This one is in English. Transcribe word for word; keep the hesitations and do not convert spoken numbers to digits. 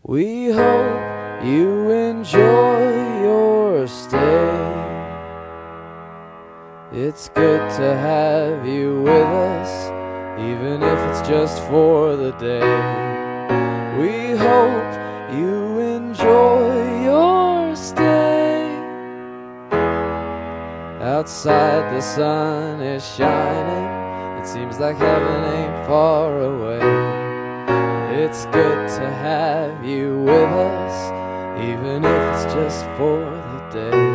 We hope you enjoy your stay. It's good to have you with us, even if it's just for the day. We hope you enjoy your stay. Outside the sun is shining, it seems like heaven ain't far away. It's good to have you with us, even if it's just for the day.